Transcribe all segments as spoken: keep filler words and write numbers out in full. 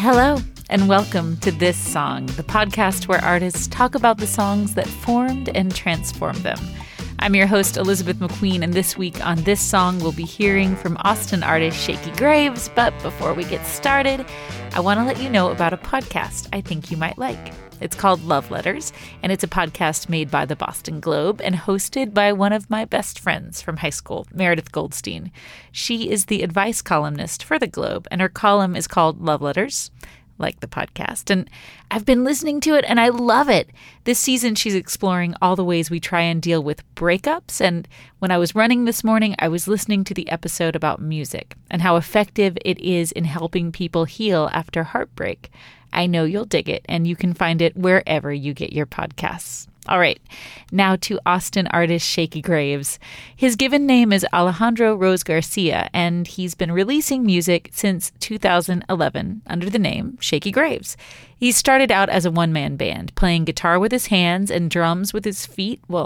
Hello, and welcome to This Song, the podcast where artists talk about the songs that formed and transformed them. I'm your host, Elizabeth McQueen, and this week on This Song, we'll be hearing from Austin artist Shakey Graves. But before we get started, I want to let you know about a podcast I think you might like. It's called Love Letters, and it's a podcast made by the Boston Globe and hosted by one of my best friends from high school, Meredith Goldstein. She is the advice columnist for the Globe, and her column is called Love Letters, like the podcast. And I've been listening to it, and I love it. This season, she's exploring all the ways we try and deal with breakups. And when I was running this morning, I was listening to the episode about music and how effective it is in helping people heal after heartbreak. I know you'll dig it, and you can find it wherever you get your podcasts. All right, now to Austin artist Shakey Graves. His given name is Alejandro Rose Garcia, and he's been releasing music since two thousand eleven under the name Shakey Graves. He started out as a one-man band, playing guitar with his hands and drums with his feet. Well,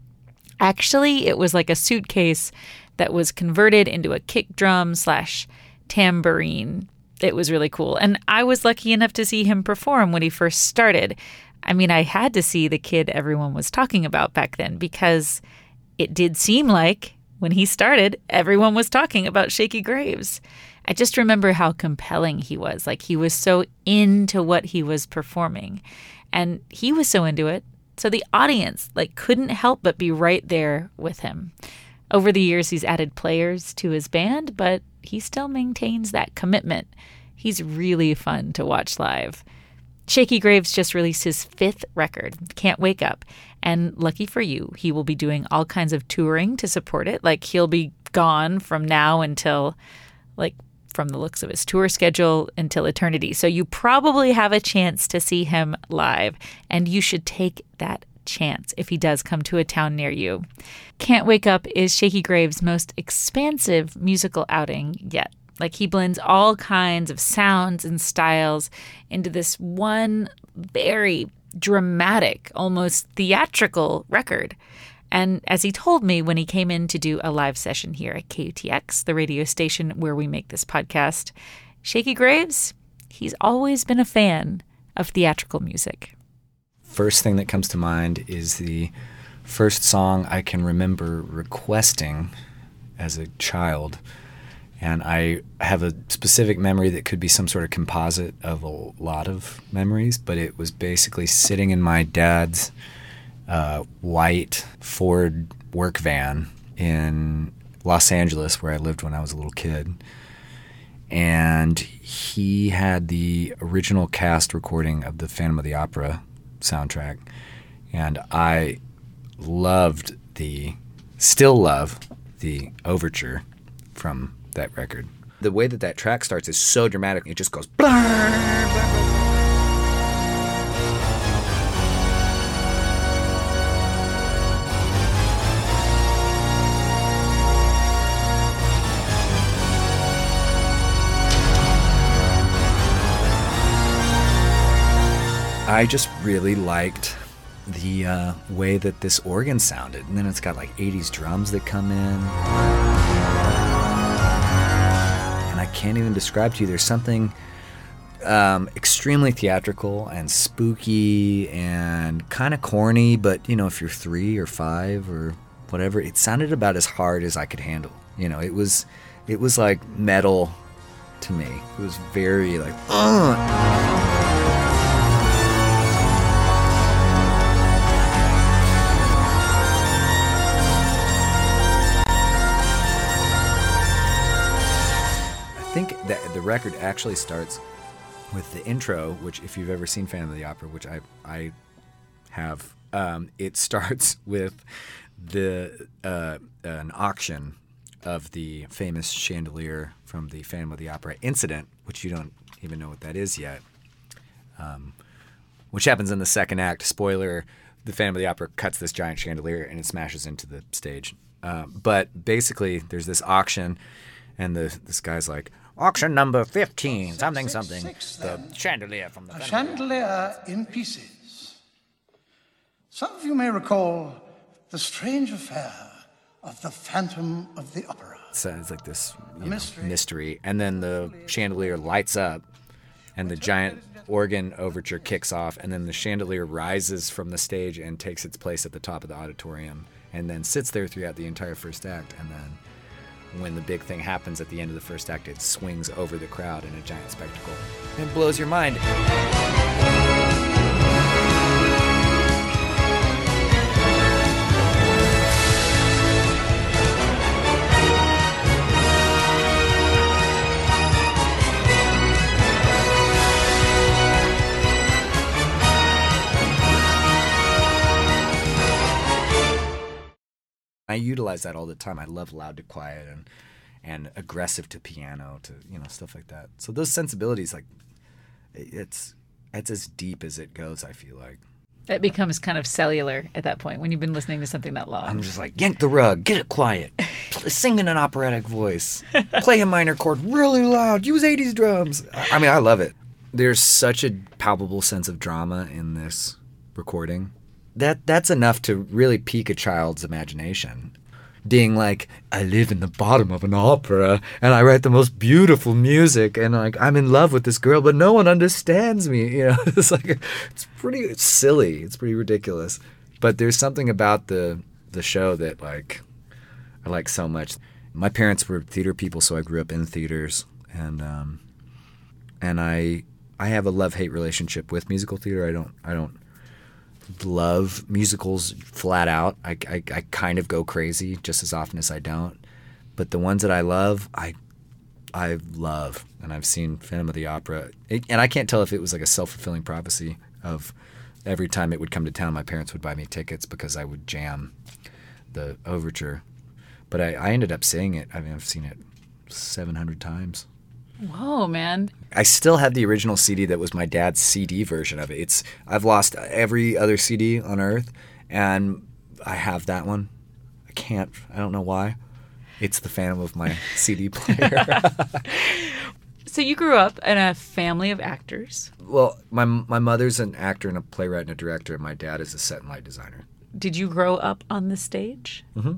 actually, it was like a suitcase that was converted into a kick drum slash tambourine. It was really cool. And I was lucky enough to see him perform when he first started. I mean, I had to see the kid everyone was talking about back then because it did seem like when he started, everyone was talking about Shakey Graves. I just remember how compelling he was. Like, he was so into what he was performing, and he was so into it. So the audience, like, couldn't help but be right there with him. Over the years, he's added players to his band, but he still maintains that commitment. He's really fun to watch live. Shakey Graves just released his fifth record, Can't Wake Up. And lucky for you, he will be doing all kinds of touring to support it. Like, he'll be gone from now until, like, from the looks of his tour schedule, until eternity. So you probably have a chance to see him live, and you should take that chance if he does come to a town near you. Can't Wake Up is Shakey Graves' most expansive musical outing yet. Like, he blends all kinds of sounds and styles into this one very dramatic, almost theatrical record. And as he told me when he came in to do a live session here at K U T X, the radio station where we make this podcast, Shakey Graves, he's always been a fan of theatrical music. First thing that comes to mind is the first song I can remember requesting as a child. And I have a specific memory that could be some sort of composite of a lot of memories, but it was basically sitting in my dad's uh, white Ford work van in Los Angeles, where I lived when I was a little kid. And he had the original cast recording of the Phantom of the Opera soundtrack, and I loved the, still love the overture from that record. The way that that track starts is so dramatic. It just goes blah, blah, blah. I just really liked the uh, way that this organ sounded. And then it's got like eighties drums that come in. And I can't even describe to you. There's something um, extremely theatrical and spooky and kind of corny. But, you know, if you're three or five or whatever, it sounded about as hard as I could handle. You know, it was, it was like metal to me. It was very like, ugh. I think that the record actually starts with the intro, which if you've ever seen Phantom of the Opera, which I I have, um, it starts with the uh, an auction of the famous chandelier from the Phantom of the Opera incident, which you don't even know what that is yet, um, which happens in the second act. Spoiler, the Phantom of the Opera cuts this giant chandelier and it smashes into the stage. Uh, but basically, there's this auction, and the this guy's like, auction number fifteen, something, six, something. Six, the chandelier from the... A chandelier in pieces. Some of you may recall the strange affair of the Phantom of the Opera. So it's like this you know, mystery. mystery. And then the chandelier lights up, and the giant organ overture kicks off, and then the chandelier rises from the stage and takes its place at the top of the auditorium, and then sits there throughout the entire first act, and then when the big thing happens at the end of the first act, it swings over the crowd in a giant spectacle. It blows your mind. I utilize that all the time. I love loud to quiet and and aggressive to piano, to, you know, stuff like that. So those sensibilities, like, it's it's as deep as it goes, I feel like. It becomes kind of cellular at that point when you've been listening to something that long. I'm just like, yank the rug, get it quiet, sing in an operatic voice, play a minor chord really loud, use eighties drums. I mean, I love it. There's such a palpable sense of drama in this recording. That that's enough to really pique a child's imagination. Being like, I live in the bottom of an opera and I write the most beautiful music and like I'm in love with this girl, but no one understands me. You know, it's like it's pretty it's silly. It's pretty ridiculous. But there's something about the the show that like I like so much. My parents were theater people, so I grew up in theaters, and um, and I I have a love-hate relationship with musical theater. I don't I don't. love musicals flat out. I, I, I kind of go crazy just as often as I don't. But the ones that I love, I I love. And I've seen Phantom of the Opera. It, and I can't tell if it was like a self-fulfilling prophecy of every time it would come to town, my parents would buy me tickets because I would jam the overture. But I, I ended up seeing it. I mean, I've seen it seven hundred times. Whoa, man. I still have the original C D that was my dad's C D version of it. It's I've lost every other C D on earth, and I have that one. I can't, I don't know why. It's the phantom of my C D player. So you grew up in a family of actors. Well, my my mother's an actor and a playwright and a director, and my dad is a set and light designer. Did you grow up on the stage? Mm-hmm.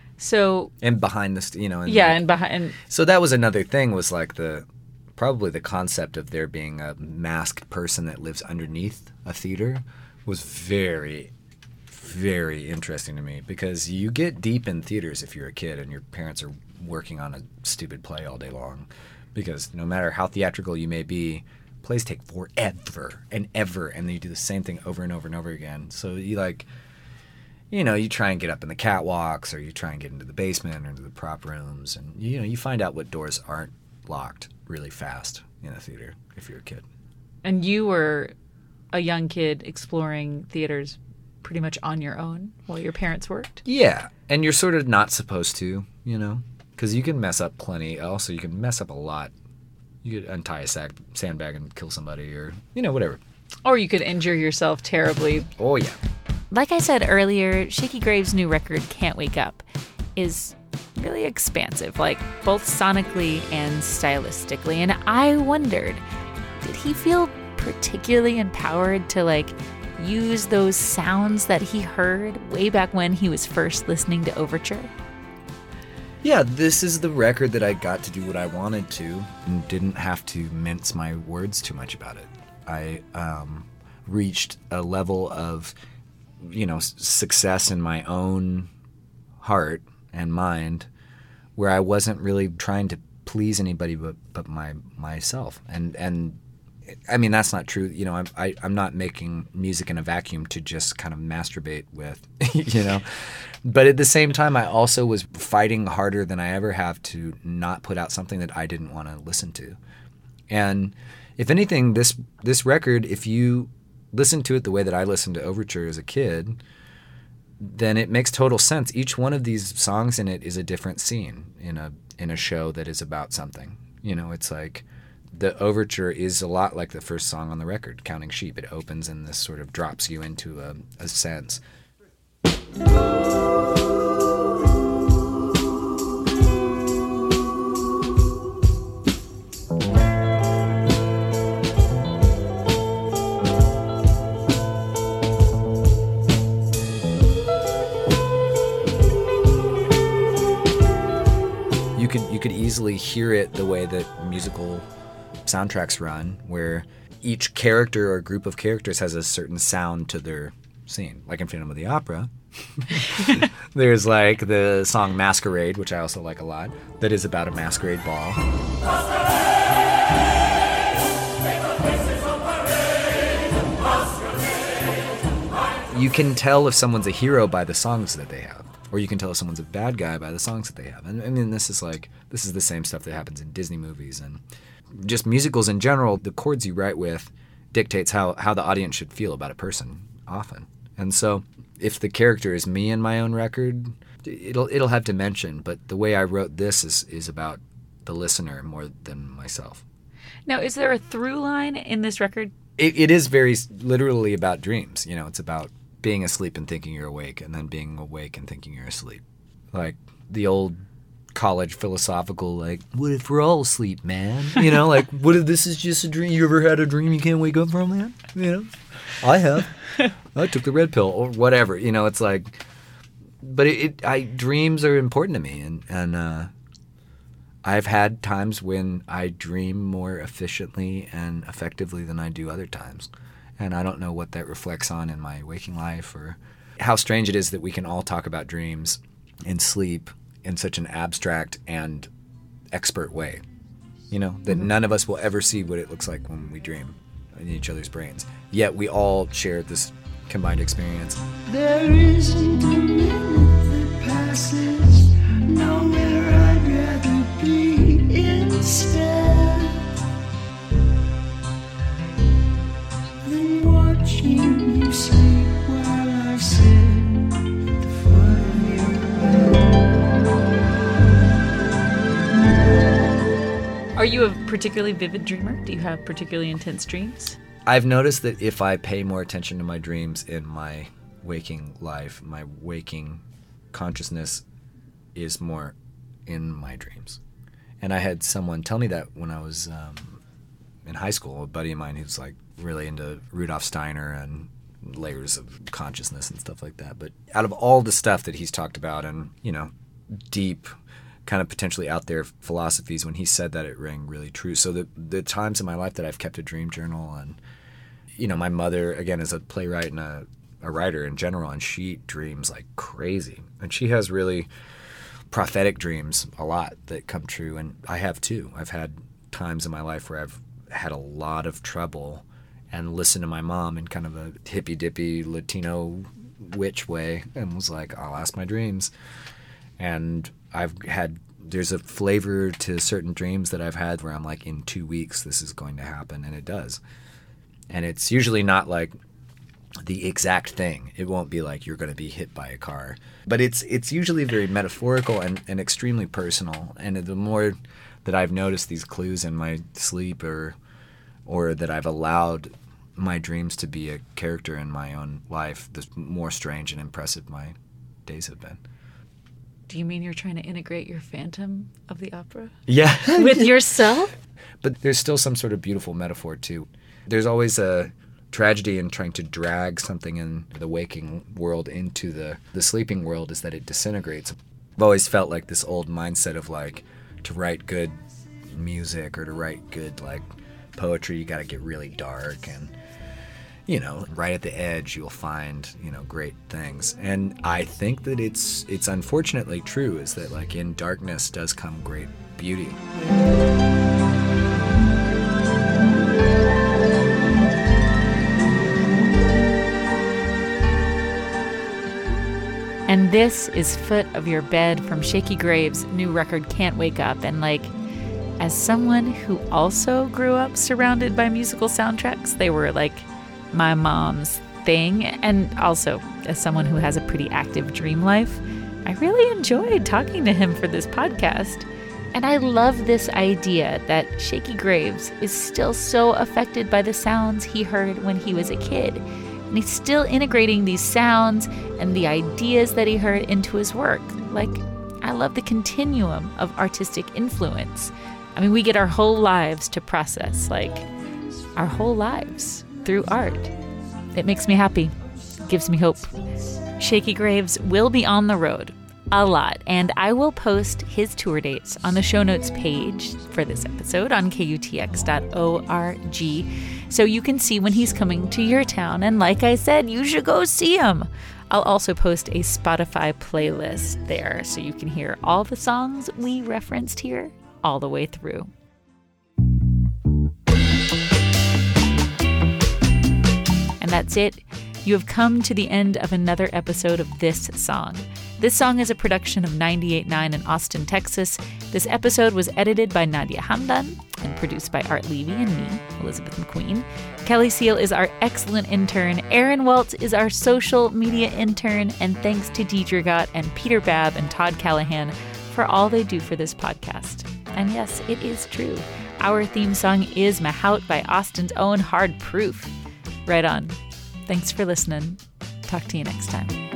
So and behind the, you know, and yeah, like, and behind. And, so that was another thing, was like the probably the concept of there being a masked person that lives underneath a theater was very, very interesting to me, because you get deep in theaters if you're a kid and your parents are working on a stupid play all day long, because no matter how theatrical you may be, plays take forever and ever, and then you do the same thing over and over and over again. So you like. You know, you try and get up in the catwalks, or you try and get into the basement or into the prop rooms, and you know, you find out what doors aren't locked really fast in a theater if you're a kid. And you were a young kid exploring theaters pretty much on your own while your parents worked? Yeah, and you're sort of not supposed to, you know, because you can mess up plenty. Also, you can mess up a lot. You could untie a sack, sandbag and kill somebody, or, you know, whatever. Or you could injure yourself terribly. Oh, yeah. Like I said earlier, Shakey Graves' new record, Can't Wake Up, is really expansive, like both sonically and stylistically. And I wondered, did he feel particularly empowered to like use those sounds that he heard way back when he was first listening to Overture? Yeah, this is the record that I got to do what I wanted to and didn't have to mince my words too much about it. I um, reached a level of, you know, success in my own heart and mind where I wasn't really trying to please anybody but, but my myself. And, and I mean, that's not true. You know, I'm, I, I'm not making music in a vacuum to just kind of masturbate with, you know. But at the same time, I also was fighting harder than I ever have to not put out something that I didn't want to listen to. And if anything, this this record, if you listen to it the way that I listened to Overture as a kid, then it makes total sense. Each one of these songs in it is a different scene in a in a show that is about something. You know, it's like the Overture is a lot like the first song on the record, Counting Sheep. It opens and this sort of drops you into a, a sense. You could you could easily hear it the way that musical soundtracks run, where each character or group of characters has a certain sound to their scene. Like in Phantom of the Opera, there's like the song Masquerade, which I also like a lot, that is about a masquerade ball. You can tell if someone's a hero by the songs that they have, or you can tell if someone's a bad guy by the songs that they have. And I mean, this is like, this is the same stuff that happens in Disney movies and just musicals in general. The chords you write with dictates how, how the audience should feel about a person often. And so if the character is me in my own record, it'll it'll have dimension, but the way I wrote this is, is about the listener more than myself. Now, is there a through line in this record? It, it is very literally about dreams. You know, it's about being asleep and thinking you're awake, and then being awake and thinking you're asleep. Like the old college philosophical, like, what if we're all asleep, man? You know, like, what if this is just a dream? You ever had a dream you can't wake up from, man? You know, I have. I took the red pill or whatever. You know, it's like, but it, it I dreams are important to me, and and uh, I've had times when I dream more efficiently and effectively than I do other times. And I don't know what that reflects on in my waking life, or how strange it is that we can all talk about dreams and sleep in such an abstract and expert way. You know, that mm-hmm. none of us will ever see what it looks like when we dream in each other's brains. Yet we all share this combined experience. There isn't a minute that passes, nowhere I'd rather be instead. You sleep while I sit at the foot of your bed. Are you a particularly vivid dreamer? Do you have particularly intense dreams? I've noticed that if I pay more attention to my dreams in my waking life, my waking consciousness is more in my dreams. And I had someone tell me that when I was um, in high school, a buddy of mine who's like really into Rudolf Steiner and layers of consciousness and stuff like that. But out of all the stuff that he's talked about and, you know, deep, kind of potentially out there philosophies, when he said that, it rang really true. So the the times in my life that I've kept a dream journal, and, you know, my mother, again, is a playwright and a, a writer in general, and she dreams like crazy. And she has really prophetic dreams a lot that come true, and I have too. I've had times in my life where I've had a lot of trouble and listened to my mom in kind of a hippy-dippy Latino witch way and was like, I'll ask my dreams. And I've had, there's a flavor to certain dreams that I've had where I'm like, in two weeks this is going to happen, and it does. And it's usually not like the exact thing. It won't be like you're going to be hit by a car. But it's it's usually very metaphorical and, and extremely personal. And the more that I've noticed these clues in my sleep, or or that I've allowed my dreams to be a character in my own life, the more strange and impressive my days have been. Do you mean you're trying to integrate your Phantom of the Opera? Yeah. With yourself? But there's still some sort of beautiful metaphor, too. There's always a tragedy in trying to drag something in the waking world into the, the sleeping world, is that it disintegrates. I've always felt like this old mindset of, like, to write good music or to write good, like, poetry, you got to get really dark, and, you know, right at the edge you'll find, you know, great things. And I think that it's it's unfortunately true, is that, like, in darkness does come great beauty. And this is Foot of Your Bed from Shakey Graves' new record, Can't Wake Up. And, like, as someone who also grew up surrounded by musical soundtracks, they were like my mom's thing. And also, as someone who has a pretty active dream life, I really enjoyed talking to him for this podcast. And I love this idea that Shakey Graves is still so affected by the sounds he heard when he was a kid. And he's still integrating these sounds and the ideas that he heard into his work. Like, I love the continuum of artistic influence. I mean, we get our whole lives to process, like, our whole lives through art. It makes me happy. Gives me hope. Shakey Graves will be on the road a lot. And I will post his tour dates on the show notes page for this episode on K U T X dot org, so you can see when he's coming to your town. And like I said, you should go see him. I'll also post a Spotify playlist there so you can hear all the songs we referenced here all the way through. And that's it. You have come to the end of another episode of This Song. This Song is a production of ninety-eight point nine in Austin, Texas. This episode was edited by Nadia Hamdan and produced by Art Levy and me, Elizabeth McQueen. Kelly Seal is our excellent intern. Aaron Waltz is our social media intern. And thanks to Deidre Gott and Peter Babb and Todd Callahan for all they do for this podcast. And yes, it is true. Our theme song is Mahout by Austin's own Hard Proof. Right on. Thanks for listening. Talk to you next time.